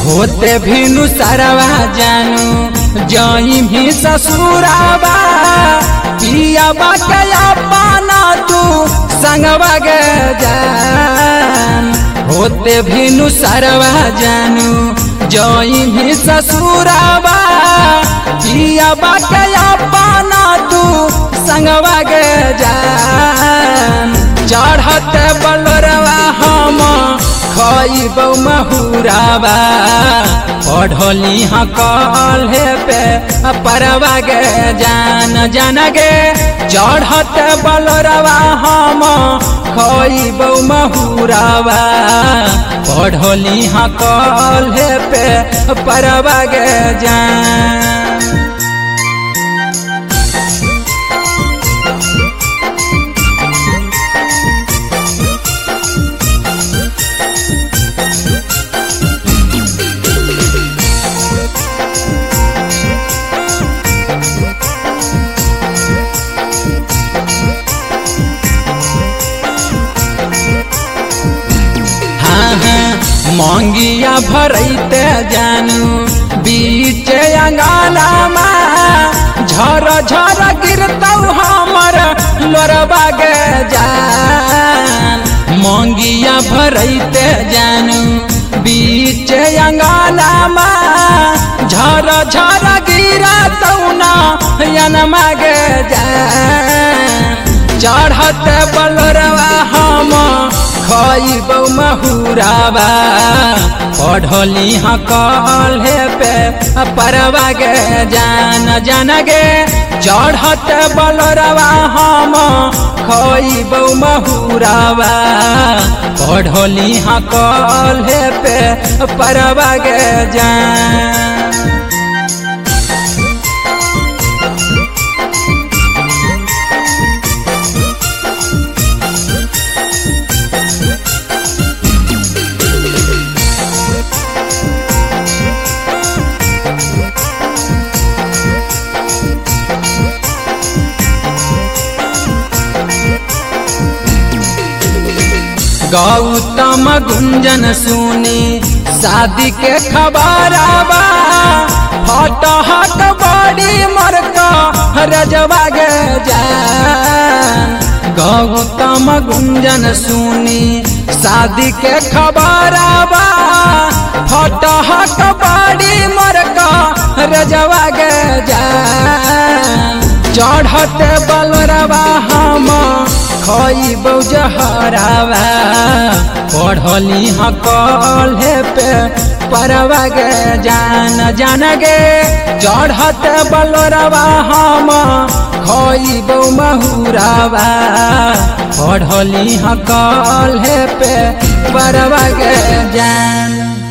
होते भिनु सरवा जानू जाई भी ससुराबा पिया बाकया पाना तू संगवा गे जान। होते भिनु सरवा जानू जाई भी ससुराबा पिया बाकया पाना तू संगवा गे जान। चढ़त बलरवा हम खइबौ महुराबा पढ़ली हाँ कल्हे पे परवा गे जान जान गे। चढ़त बलरवा हम खइबौ महुराबा पढ़ली हाँ कल्हे पे परवा गे जान। मंगिया भरते जानू बीच अंगना में झर झर गिरतौ हमर लोरबा गे जान। मंगिया भरते जानू बीच अंगना में झर झर गिरतौ नयनमा गे जान। चढ़त बलरवा हम खइबौ महुराबा पढ़ली हाँ कल्हे पे परवा गे जान जान गे। चढ़त बलरवा हम खइबौ महुराबा पढ़ली हाँ कल्हे पे परवा गे जान। गौतम गुंजन सुनी शादी के खबराबा फटहट बड़ी मरका रजवा गे जान। गौतम गुंजन सुनी शादी के खबराबा फटहट बड़ी मरका रजवा गे जान। चढ़त बलरवा हम खइबौ जहराबा पढ़ली हाँ कल्हे पे परवा गे जान जान गे। चढ़त बलरवा हम खइबौ महुराबा पढ़ली हाँ कल्हे पे परवा गे जान।